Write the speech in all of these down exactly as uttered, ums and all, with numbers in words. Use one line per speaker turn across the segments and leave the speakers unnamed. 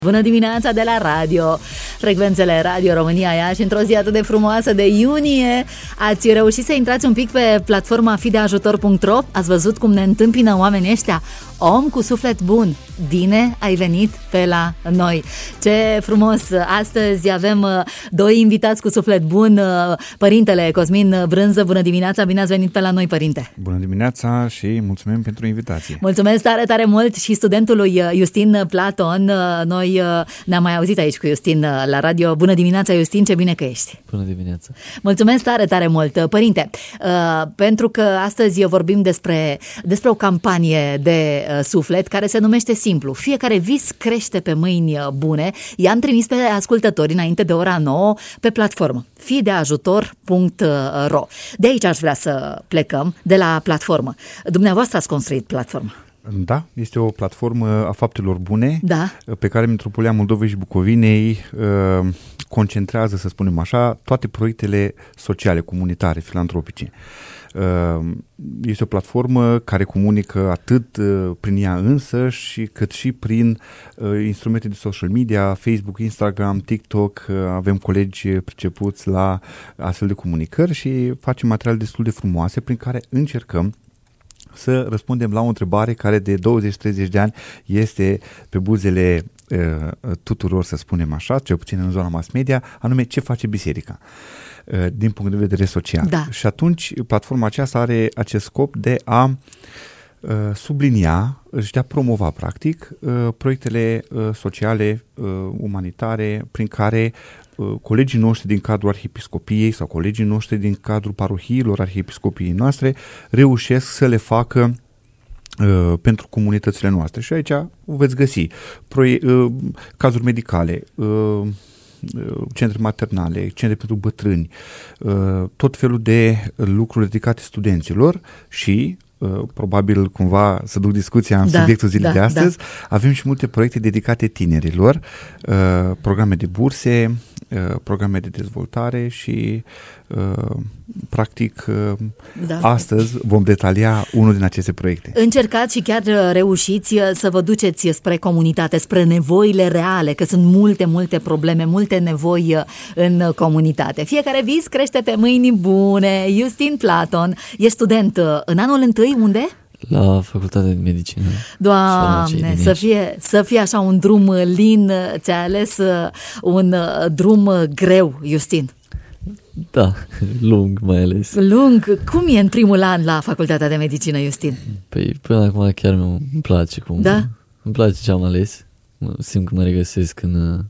Bună dimineața de la radio, frecvențele Radio România Iași, într-o zi atât de frumoasă de iunie. Ați reușit să intrați un pic pe platforma fi de ajutor punct ro. Ați văzut cum ne întâmpină oamenii ăștia? Om cu suflet bun, bine ai venit pe la noi. Ce frumos! Astăzi avem doi invitați cu suflet bun. Părintele Cosmin Brânză, bună dimineața, bine ați venit pe la noi, părinte.
Bună dimineața și mulțumim pentru invitație.
Mulțumesc tare, tare mult și studentului Justin Platon. Noi ne-am mai auzit aici cu Justin la radio. Bună dimineața, Justin, ce bine că ești.
Bună dimineața.
Mulțumesc tare, tare mult. Părinte, pentru că astăzi vorbim despre, despre o campanie de suflet care se numește simplu: fiecare vis crește pe mâini bune. I-am trimis pe ascultători înainte de ora nouă pe platformă fi de ajutor punct ro. De aici aș vrea să plecăm, de la platformă. Dumneavoastră ați construit platforma.
Da, este o platformă a faptelor bune,
da,
pe care Metropolia Moldovei și Bucovinei uh, concentrează, să spunem așa, toate proiectele sociale, comunitare, filantropice. Uh, este o platformă care comunică atât uh, prin ea însăși, cât și prin uh, instrumente de social media, Facebook, Instagram, TikTok. Uh, avem colegi pricepuți la astfel de comunicări și facem materiale destul de frumoase prin care încercăm să răspundem la o întrebare care de douăzeci treizeci de ani este pe buzele uh, tuturor, să spunem așa, cel puțin în zona mass media, anume ce face biserica uh, din punct de vedere social.
Da. Și
atunci platforma aceasta are acest scop de a uh, sublinia și de a promova practic uh, proiectele uh, sociale, uh, umanitare, prin care colegii noștri din cadrul arhiepiscopiei sau colegii noștri din cadrul parohiilor arhiepiscopiei noastre reușesc să le facă uh, pentru comunitățile noastre. Și aici veți găsi proie- uh, cazuri medicale, uh, centre maternale, centre pentru bătrâni, uh, tot felul de lucruri dedicate studenților și probabil cumva să duc discuția în da, subiectul zilei da, de astăzi, da. Avem și multe proiecte dedicate tinerilor, uh, programe de burse, uh, programe de dezvoltare și uh, practic uh, da. astăzi vom detalia unul din aceste proiecte.
Încercați și chiar reușiți să vă duceți spre comunitate, spre nevoile reale, că sunt multe, multe probleme, multe nevoi în comunitate. Fiecare vis crește pe mâini bune. Justin Platon e student în anul întâi. Unde?
La Facultatea de Medicină.
Doamne, să fie, să fie așa un drum lin. Ți-ai ales un drum greu, Justin.
Da, lung mai ales.
Lung? Cum e în primul an la Facultatea de Medicină, Justin?
Păi până acum chiar îmi place cum.
Da?
Îmi place ce am ales. Simt că mă regăsesc în,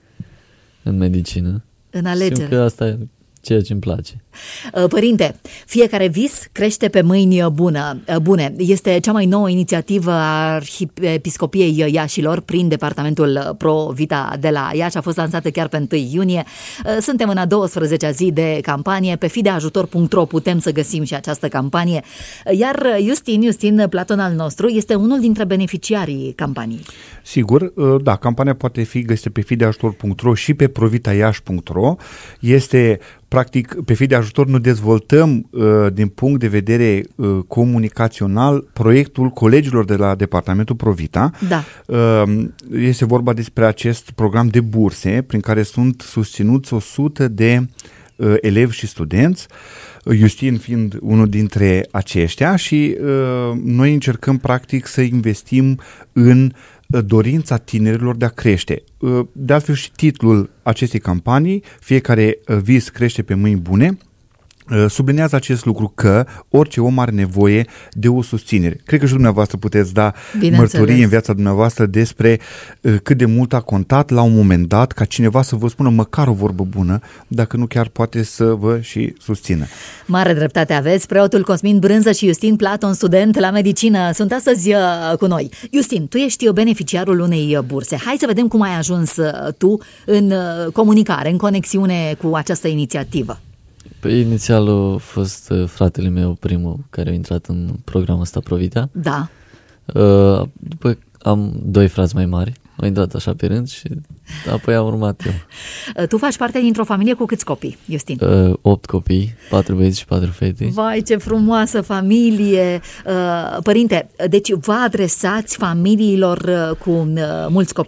în medicină.
În alegere.
Simt că asta e ceea ce îmi place.
Părinte, fiecare vis crește pe mâini bună, bune. Este cea mai nouă inițiativă a Arhiepiscopiei Iașilor prin departamentul Pro Vita de la Iași. A fost lansată chiar pe întâi iunie. Suntem în a douăsprezecea zi de campanie. Pe fi de ajutor punct ro putem să găsim și această campanie. Iar Justin, Justin Platon al nostru, este unul dintre beneficiarii campaniei.
Sigur, da, campania poate fi găsită pe fi de ajutor punct ro și pe provitaiași punct ro. Este practic, pe fi de ajutor nu dezvoltăm uh, din punct de vedere uh, comunicațional proiectul colegilor de la departamentul Provita.
Da.
Uh, este vorba despre acest program de burse prin care sunt susținuți o sută de uh, elevi și studenți, Justin fiind unul dintre aceștia, și uh, noi încercăm practic să investim în dorința tinerilor de a crește. De altfel și titlul acestei campanii, fiecare vis crește pe mâini bune, sublinează acest lucru, că orice om are nevoie de o susținere. Cred că și dumneavoastră puteți da mărturii în viața dumneavoastră despre cât de mult a contat la un moment dat ca cineva să vă spună măcar o vorbă bună, dacă nu chiar poate să vă și susțină.
Mare dreptate aveți. Preotul Cosmin Brânză și Justin Platon, student la medicină, sunt astăzi cu noi. Justin, tu ești beneficiarul unei burse. Hai să vedem cum ai ajuns tu în comunicare, în conexiune cu această inițiativă.
Păi inițial a fost fratele meu primul care a intrat în programul ăsta Provita.
Da.
Uh, după am doi frați mai mari, au intrat așa pe rând și apoi am urmat eu.
Tu faci parte dintr-o familie cu câți copii, Justin?
Uh, opt copii, patru băieți și patru fete.
Vai, ce frumoasă familie! Uh, părinte, deci vă adresați familiilor cu uh, mulți copii?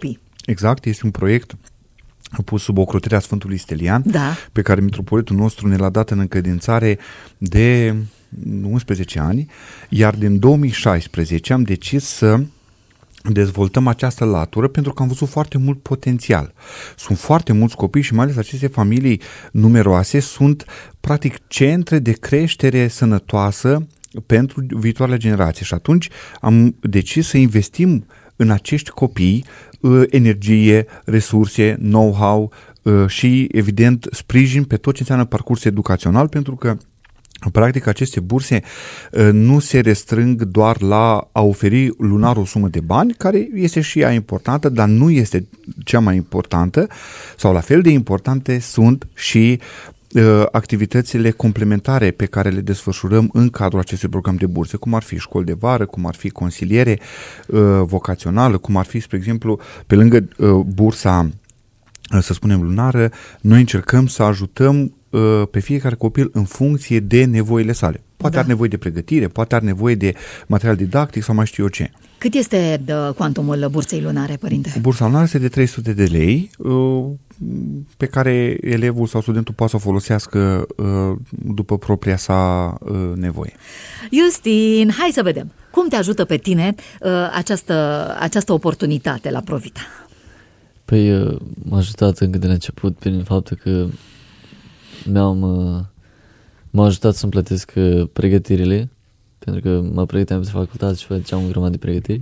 Exact, este un proiect pus sub ocrotirea Sfântului Stelian,
da.
pe care mitropolitul nostru ne l-a dat în încredințare de unsprezece ani, iar din două mii șaisprezece am decis să dezvoltăm această latură pentru că am văzut foarte mult potențial. Sunt foarte mulți copii și mai ales aceste familii numeroase sunt practic centre de creștere sănătoasă pentru viitoarele generații și atunci am decis să investim în acești copii energie, resurse, know-how și evident sprijin pe tot ce înseamnă parcurs educațional, pentru că practic aceste burse nu se restrâng doar la a oferi lunar o sumă de bani, care este și ea importantă, dar nu este cea mai importantă, sau la fel de importante sunt și activitățile complementare pe care le desfășurăm în cadrul acestui program de burse, cum ar fi școli de vară, cum ar fi consiliere vocațională, cum ar fi, spre exemplu, pe lângă bursa, să spunem, lunară, noi încercăm să ajutăm pe fiecare copil în funcție de nevoile sale. Poate da. are nevoie de pregătire, poate are nevoie de material didactic sau mai știu eu ce.
Cât este cuantumul bursei lunare, părinte?
Bursa lunară este de trei sute de lei, pe care elevul sau studentul poate să o folosească după propria sa nevoie.
Justin, hai să vedem. Cum te ajută pe tine această, această oportunitate la Provita?
Păi m-a ajutat încă de la început prin faptul că mi-am, m-a ajutat să-mi plătesc pregătirile, pentru că mă pregăteam pentru facultate și făceam o grămadă de pregătiri.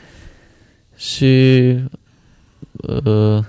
Și uh,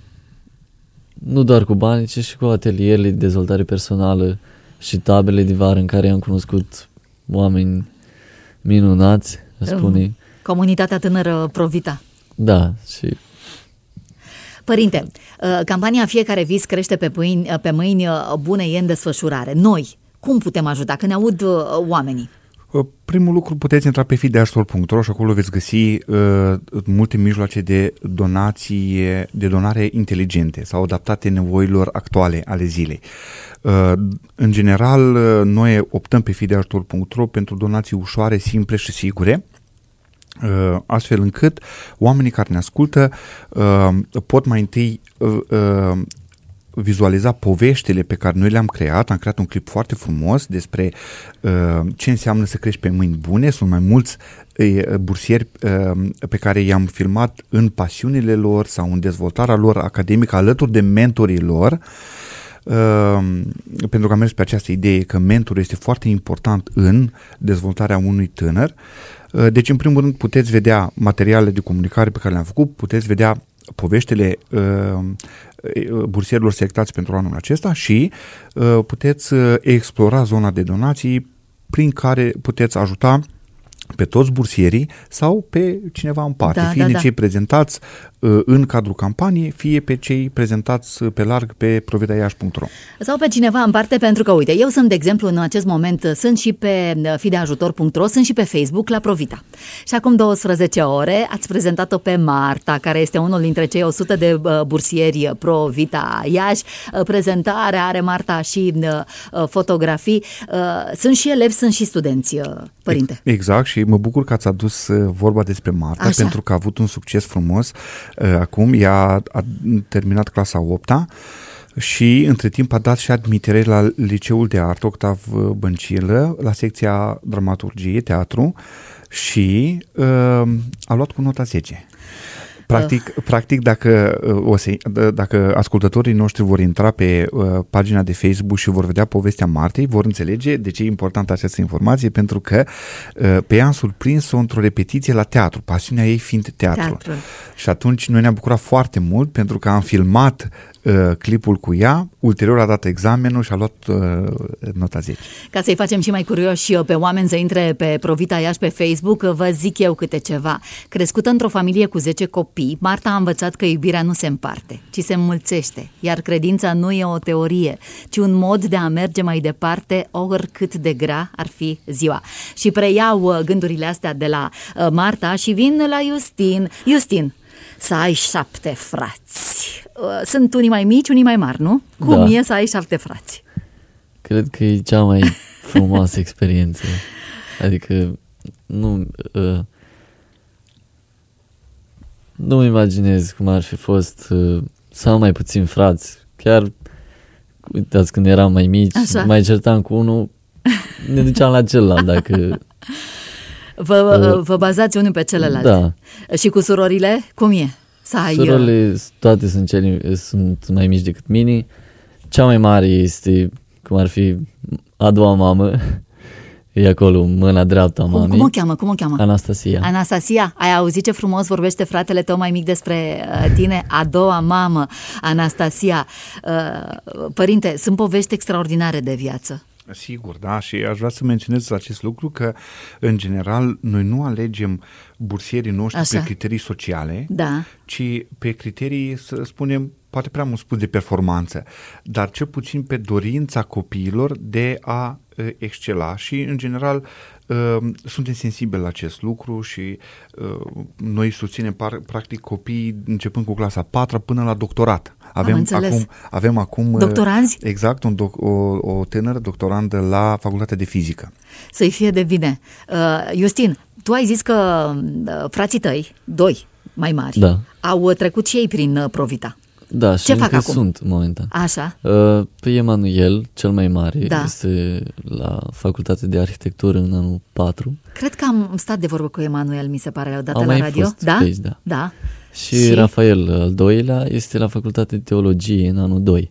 nu doar cu bani, ci și cu atelierele de dezvoltare personală și tabele de vară în care am cunoscut oameni minunați, spune.
Comunitatea tânără Provita.
Da, și...
Părinte, campania Fiecare vis crește pe, pâini, pe mâini bune e în desfășurare. Noi, cum putem ajuta? Că ne aud oamenii.
Primul lucru, puteți intra pe fideajutor punct ro și acolo veți găsi uh, multe mijloace de donație, de donare inteligente sau adaptate nevoilor actuale ale zilei. Uh, în general, uh, noi optăm pe fideajutor punct ro pentru donații ușoare, simple și sigure, uh, astfel încât oamenii care ne ascultă uh, pot mai întâi uh, uh, vizualiza poveștile pe care noi le-am creat. Am creat un clip foarte frumos despre uh, ce înseamnă să crești pe mâini bune. Sunt mai mulți uh, bursieri uh, pe care i-am filmat în pasiunile lor sau în dezvoltarea lor academică alături de mentorii lor, uh, pentru că am mers pe această idee că mentorul este foarte important în dezvoltarea unui tânăr. Uh, deci, în primul rând, puteți vedea materialele de comunicare pe care le-am făcut, puteți vedea poveștile uh, bursierilor selectați pentru anul acesta și uh, puteți uh, explora zona de donații prin care puteți ajuta pe toți bursierii sau pe cineva în parte,
da,
fie
da,
din
da.
cei prezentați uh, în cadrul campaniei, fie pe cei prezentați pe larg pe providaiași punct ro.
Sau pe cineva în parte, pentru că, uite, eu sunt, de exemplu, în acest moment, sunt și pe fideajutor punct ro, sunt și pe Facebook la Provita. Și acum douăsprezece ore ați prezentat-o pe Marta, care este unul dintre cei o sută de bursieri Provita Iași. Prezentarea are Marta și fotografii. Sunt și elevi, sunt și studenți, părinte.
Exact, și mă bucur că ați adus vorba despre Marta,
Așa.
pentru că a avut un succes frumos. Acum ea a terminat clasa a opta și între timp a dat și admitere la Liceul de Artă Octav Băncilă, la secția dramaturgie, teatru, și uh, a luat cu nota zece. Practic, uh. practic dacă, o să, dacă ascultătorii noștri vor intra pe uh, pagina de Facebook și vor vedea povestea Martei, vor înțelege de ce e importantă această informație, pentru că uh, pe ea am surprins-o într-o repetiție la teatru, pasiunea ei fiind teatru. teatru. Și atunci noi ne-am bucurat foarte mult pentru că am filmat uh, clipul cu ea, ulterior a dat examenul și a luat uh, nota zece.
Ca să-i facem și mai curioși pe oameni să intre pe Provita Iași pe Facebook, vă zic eu câte ceva. Crescută într-o familie cu zece copii, Marta a învățat că iubirea nu se împarte, ci se înmulțește, iar credința nu e o teorie, ci un mod de a merge mai departe oricât de grea ar fi ziua. Și preiau gândurile astea de la Marta și vin la Justin. Justin, să ai șapte frați. Sunt unii mai mici, unii mai mari, nu? Cum da. e să ai șapte frați?
Cred că e cea mai frumoasă experiență. Adică nu... Uh, nu-mi imaginez cum ar fi fost uh, să am mai puțin frați. Chiar, uitați, când eram mai mici,
Așa.
mai certam cu unul, ne duceam la celălalt dacă...
Vă, uh, vă bazați unul pe celălalt.
Da.
Și cu surorile, cum e? Să ai,
Surorile toate sunt, cele, sunt mai mici decât mine. Cea mai mare este, cum ar fi a doua mamă, e acolo, mâna dreaptă a
cum,
mamei.
cum o cheamă? Cum o cheamă?
Anastasia.
Anastasia, ai auzit ce frumos vorbește fratele tău mai mic despre uh, tine? A doua mamă, Anastasia. Uh, părinte, sunt povești extraordinare de viață.
Sigur, da, și aș vrea să menționez acest lucru că, în general, noi nu alegem bursierii noștri
Așa.
pe criterii sociale,
Da.
ci pe criterii, să spunem, poate prea mult spus de performanță, dar cel puțin pe dorința copiilor de a uh, excela și, în general, uh, suntem sensibili la acest lucru și uh, noi susținem par, practic copiii începând cu clasa a patra până la doctorat. Avem acum, avem acum
doctoranzi?
Exact, un doc, o, o tânără doctorandă la Facultatea de Fizică.
Să-i fie de bine. Uh, Justin, tu ai zis că uh, frații tăi, doi mai mari,
Da.
au trecut și ei prin uh, Provita.
Da, și
Ce
încă
fac acum?
sunt momentan.
Așa.
Uh, pe Emanuel, cel mai mare,
Da.
este la Facultatea de Arhitectură în anul patru.
Cred că am stat de vorbă cu Emanuel, mi se pare, odată
Am
la
mai
radio.
fost
Da?
pe aici, da.
Da.
Și,
Și?
Rafael, al doilea, este la Facultatea de Teologie în anul doi.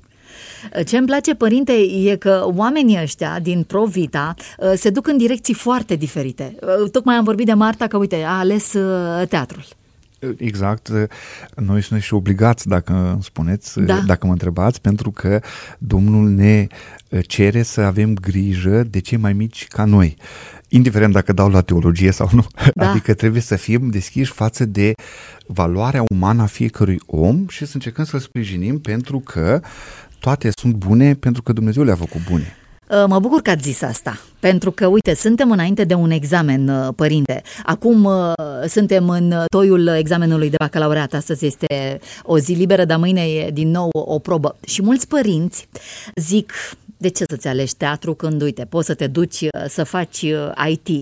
Ce îmi place, părinte, e că oamenii ăștia din Provita uh, se duc în direcții foarte diferite. Uh, Tocmai am vorbit de Marta că, uite, a ales uh, teatrul.
Exact, noi suntem și obligați, dacă îmi spuneți,
Da.
dacă mă întrebați, pentru că Domnul ne cere să avem grijă de cei mai mici ca noi, indiferent dacă dau la teologie sau nu.
Da.
Adică trebuie să fim deschiși față de valoarea umană a fiecărui om și să încercăm să-l sprijinim, pentru că toate sunt bune, pentru că Dumnezeu le-a făcut bune.
Mă bucur că ați zis asta, pentru că, uite, suntem înainte de un examen, părinte. Acum suntem în toiul examenului de bacalaureat, astăzi este o zi liberă, dar mâine e din nou o probă. Și mulți părinți zic, de ce să-ți alegi teatru când, uite, poți să te duci să faci I T?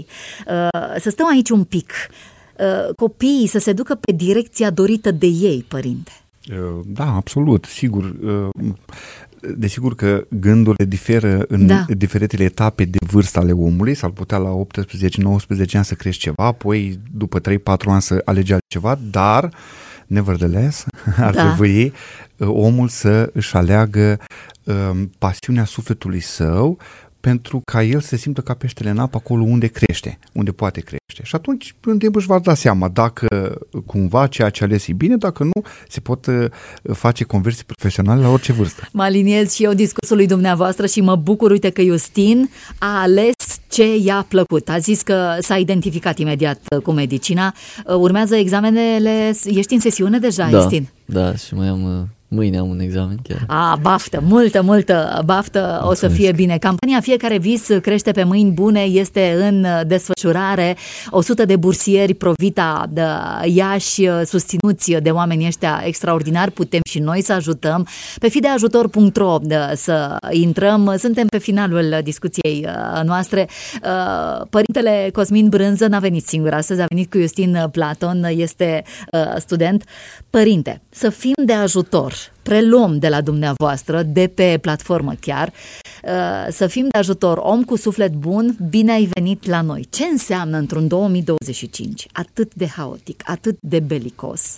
Să stăm aici un pic, copiii să se ducă pe direcția dorită de ei, părinte.
Da, absolut, sigur. Desigur că gândurile diferă în
Da.
diferitele etape de vârstă ale omului, s-ar putea la optsprezece nouăsprezece ani să crești ceva, apoi după trei patru ani să alegi altceva, dar nevertheless ar
Da.
trebui omul să își aleagă um, pasiunea sufletului său, pentru ca el să se simtă ca peștele în apă acolo unde crește, unde poate crește. Și atunci, în timp își va da seama dacă cumva ceea ce a ales e bine, dacă nu, se pot uh, face conversii profesionale la orice vârstă.
Mă aliniez și eu discursului dumneavoastră și mă bucur, uite, că Justin a ales ce i-a plăcut. A zis că s-a identificat imediat cu medicina. Urmează examenele, ești în sesiune deja,
Da,
Justin?
da, și mai am... uh, Mâine am un examen chiar.
A, baftă, multă, multă baftă, Mulțumesc. O să fie bine. Campania Fiecare vis crește pe mâini bune este în desfășurare. o sută de bursieri Provita de Iași, susținuți de oamenii ăștia extraordinari. Putem și noi să ajutăm. Pe fideajutor punct ro să intrăm. Suntem pe finalul discuției noastre. Părintele Cosmin Brânză n-a venit singur astăzi, a venit cu Justin Platon, este student. Părinte, să fim de ajutor, preluăm de la dumneavoastră, de pe platformă chiar, să fim de ajutor, om cu suflet bun, bine ai venit la noi. Ce înseamnă într-un două mii douăzeci și cinci atât de haotic, atât de belicos,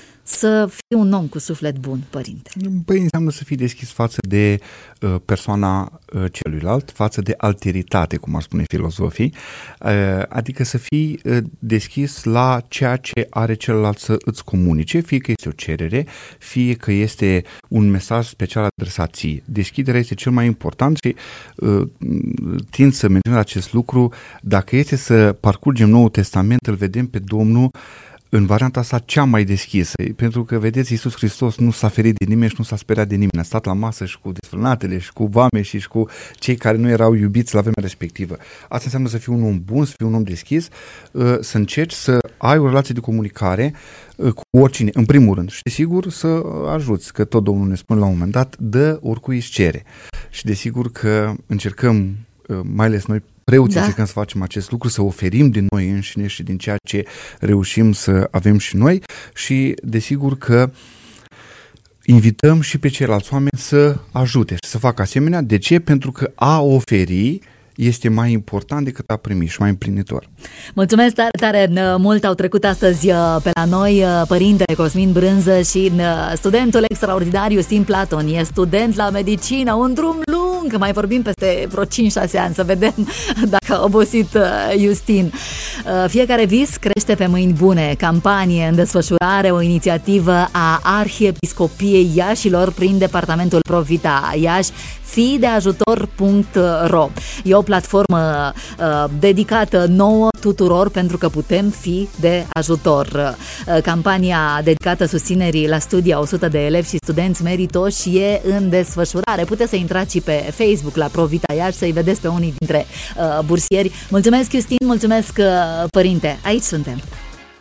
să fii un om cu suflet bun, părinte?
Păi înseamnă să fii deschis față de uh, persoana uh, celuilalt, față de alteritate, cum ar spune filozofii, uh, adică să fii uh, deschis la ceea ce are celălalt să îți comunice, fie că este o cerere, fie că este un mesaj special adresat ție. Deschiderea este cel mai important și uh, tind să menționez acest lucru. Dacă este să parcurgem Noul Testament, îl vedem pe Domnul în varianta sa cea mai deschisă, pentru că, vedeți, Iisus Hristos nu s-a ferit de nimeni și nu s-a speriat de nimeni, a stat la masă și cu desfrânatele și cu vameșii și cu cei care nu erau iubiți la vremea respectivă. Asta înseamnă să fii un om bun, să fii un om deschis, să încerci să ai o relație de comunicare cu oricine, în primul rând, și desigur să ajuți, că tot Domnul ne spune la un moment dat, dă oricui își cere. Și desigur că încercăm, mai ales noi preoții
Da.
încercăm să facem acest lucru, să oferim din noi înșine și din ceea ce reușim să avem și noi și desigur că invităm și pe ceilalți oameni să ajute și să facă asemenea. De ce? Pentru că a oferi este mai important decât a primi și mai împlinitor.
Mulțumesc tare, tare mult, au trecut astăzi pe la noi părintele Cosmin Brânză și studentul extraordinar Iustin Platon. E student la medicină, un drum lung, mai vorbim peste vreo cinci șase ani, să vedem dacă a obosit Iustin. Fiecare vis crește pe mâini bune, campanie în desfășurare, o inițiativă a Arhiepiscopiei Iașilor prin departamentul Provita Iași, fi de ajutor punct ro. E o platformă uh, dedicată nouă tuturor pentru că putem fi de ajutor. Uh, campania dedicată susținerii la studii a o sută de elevi și studenți meritoși e în desfășurare. Puteți să intrați și pe Facebook la Provita Iași să-i vedeți pe unii dintre uh, bursieri. Mulțumesc, Iustin, mulțumesc, uh, părinte. Aici suntem.